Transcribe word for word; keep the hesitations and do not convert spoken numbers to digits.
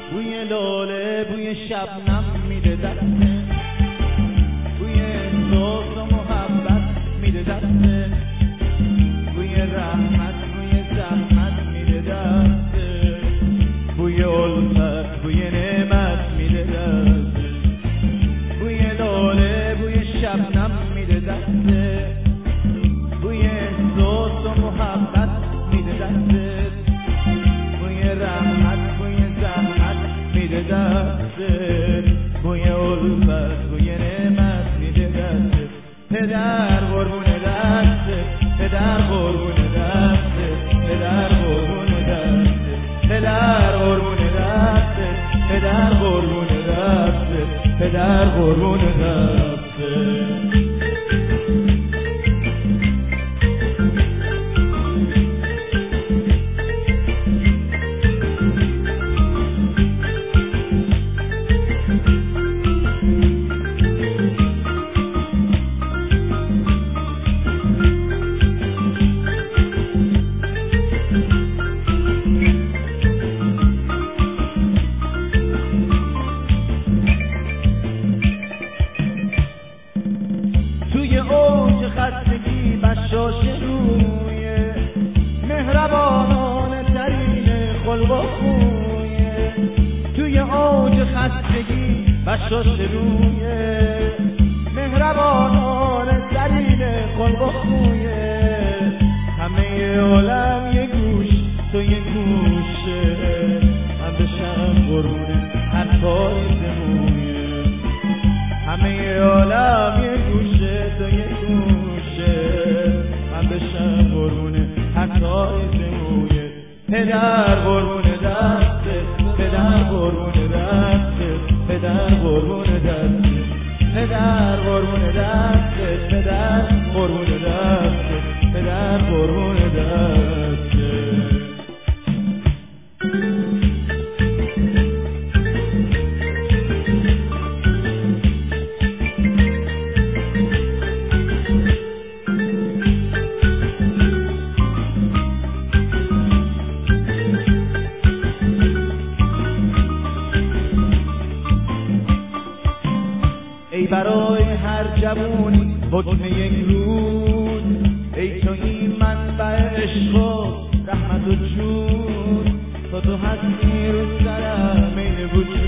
بوی لاله بوی شبنم میده دسته، بوی صبح و محبت میده دسته، بوی رحمت بوی زحمت میده دسته، بوی الفت بوی نعمت میده دسته، بوی لاله بوی شبنم میده دسته، بوی صبح و محبت میده دسته، بوی رحمت بوی زحمت میده دسته، بوی الفت بوی نعمت میده دسته. پدر قربون دسته، پدر قربون دسته، پدر قربون دسته، پدر قربون دسته، پدر قربون دسته، پدر قربون دسته. توی اوج خستگی بشاش روی مهربانانه ترین خلق و خویه، توی اوج خستگی بشاش روی مهربانانه ترین خلق و خویه، همه عالم یه گوش تو یه گوشه، من بشم قربونه هر کاری زمویه، همه عالم یه گوشه تو یه گوشه، من بشم قربونه حتی زمویه. پدر قربونه دسته، پدر قربونه دسته، پدر قربونه دسته، پدر قربونه دسته، پدر قربونه دسته، پدر قربونه دسته. ای برای هر جوونی حکم یک روز، ای تو این منبع عشق و رحمت و جود، تا تو هستی رو سرم این وجود